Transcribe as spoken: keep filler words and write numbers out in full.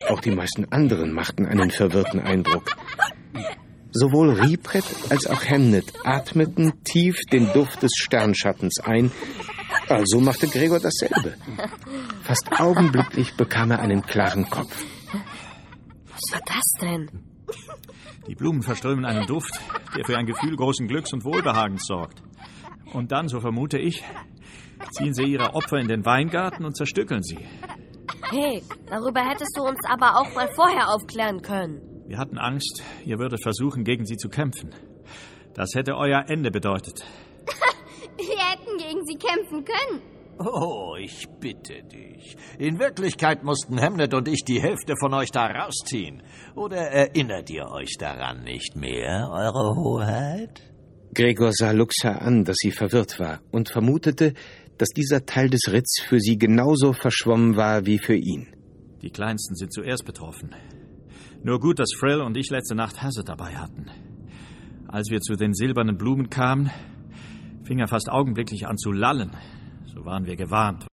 Auch die meisten anderen machten einen verwirrten Eindruck. Sowohl Ripret als auch Hamnet atmeten tief den Duft des Sternschattens ein, also machte Gregor dasselbe. Fast augenblicklich bekam er einen klaren Kopf. Was war das denn? Die Blumen verströmen einen Duft, der für ein Gefühl großen Glücks und Wohlbehagens sorgt. Und dann, so vermute ich, ziehen sie ihre Opfer in den Weingarten und zerstückeln sie. Hey, darüber hättest du uns aber auch mal vorher aufklären können. Wir hatten Angst, ihr würdet versuchen, gegen sie zu kämpfen. Das hätte euer Ende bedeutet. Wir hätten gegen sie kämpfen können. Oh, ich bitte dich. In Wirklichkeit mussten Hamnet und ich die Hälfte von euch da rausziehen. Oder erinnert ihr euch daran nicht mehr, Eure Hoheit? Gregor sah Luxa an, dass sie verwirrt war, und vermutete, dass dieser Teil des Ritts für sie genauso verschwommen war wie für ihn. Die Kleinsten sind zuerst betroffen. Nur gut, dass Frill und ich letzte Nacht Hasse dabei hatten. Als wir zu den silbernen Blumen kamen, fing er fast augenblicklich an zu lallen. So waren wir gewarnt.